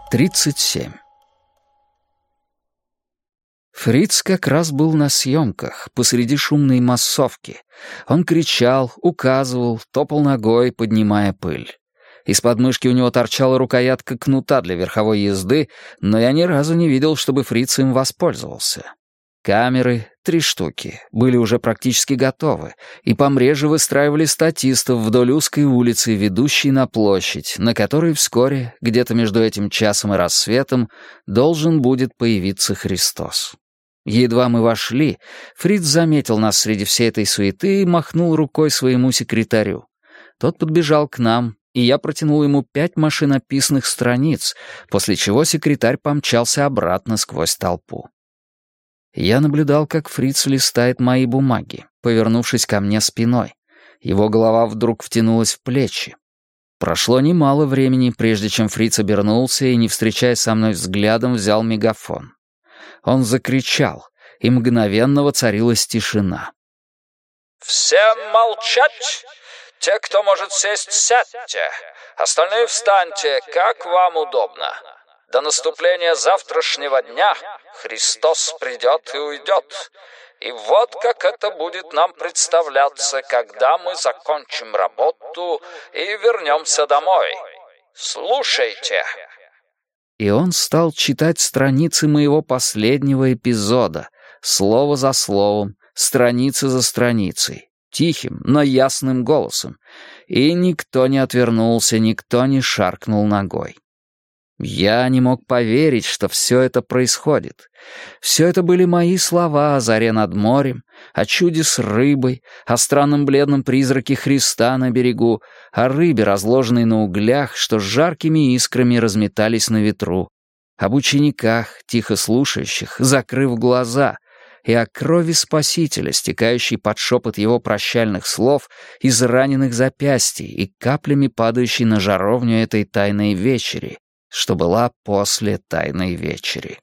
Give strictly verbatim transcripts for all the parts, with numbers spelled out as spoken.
тридцать семь. Фриц как раз был на съемках, посреди шумной массовки. Он кричал, указывал, топал ногой, поднимая пыль. Из подмышки у него торчала рукоятка кнута для верховой езды, но я ни разу не видел, чтобы Фриц им воспользовался. Камеры, три штуки, были уже практически готовы, и помреже выстраивали статистов вдоль узкой улицы, ведущей на площадь, на которой вскоре, где-то между этим часом и рассветом, должен будет появиться Христос. Едва мы вошли, Фриц заметил нас среди всей этой суеты и махнул рукой своему секретарю. Тот подбежал к нам, и я протянул ему пять машинописных страниц, после чего секретарь помчался обратно сквозь толпу. Я наблюдал, как Фриц листает мои бумаги, повернувшись ко мне спиной. Его голова вдруг втянулась в плечи. Прошло немало времени, прежде чем Фриц обернулся и, не встречаясь со мной взглядом, взял мегафон. Он закричал, и мгновенно воцарилась тишина. «Всем молчать! Те, кто может сесть, сядьте. Остальные встаньте, как вам удобно. До наступления завтрашнего дня Христос придет и уйдет. И вот как это будет нам представляться, когда мы закончим работу и вернемся домой. Слушайте». И он стал читать страницы моего последнего эпизода, слово за словом, страница за страницей, тихим, но ясным голосом, и никто не отвернулся, никто не шаркнул ногой. Я не мог поверить, что все это происходит. Все это были мои слова о заре над морем, о чуде с рыбой, о странном бледном призраке Христа на берегу, о рыбе, разложенной на углях, что с жаркими искрами разметались на ветру, об учениках, тихо слушающих, закрыв глаза, и о крови Спасителя, стекающей под шепот его прощальных слов из раненых запястий и каплями падающей на жаровню этой тайной вечери, что была после Тайной вечери.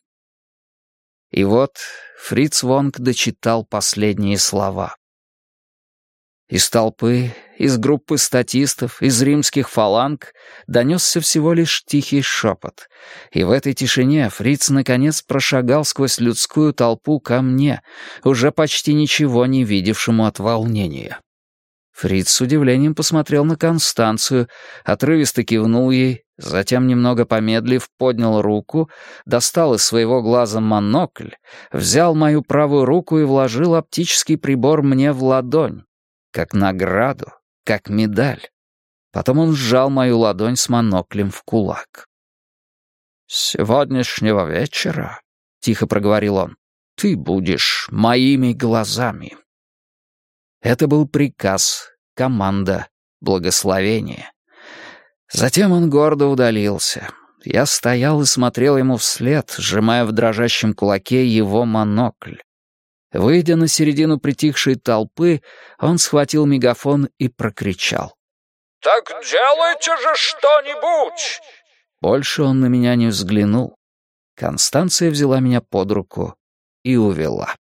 И вот Фриц Вонг дочитал последние слова. Из толпы, из группы статистов, из римских фаланг донесся всего лишь тихий шепот, и в этой тишине Фриц наконец прошагал сквозь людскую толпу ко мне, уже почти ничего не видевшему от волнения. Фриц с удивлением посмотрел на Констанцию, отрывисто кивнул ей, затем, немного помедлив, поднял руку, достал из своего глаза монокль, взял мою правую руку и вложил оптический прибор мне в ладонь, как награду, как медаль. Потом он сжал мою ладонь с моноклем в кулак. «С сегодняшнего вечера, — тихо проговорил он, — ты будешь моими глазами». Это был приказ, команда, благословение. Затем он гордо удалился. Я стоял и смотрел ему вслед, сжимая в дрожащем кулаке его монокль. Выйдя на середину притихшей толпы, он схватил мегафон и прокричал: «Так делайте же что-нибудь!» Больше он на меня не взглянул. Констанция взяла меня под руку и увела.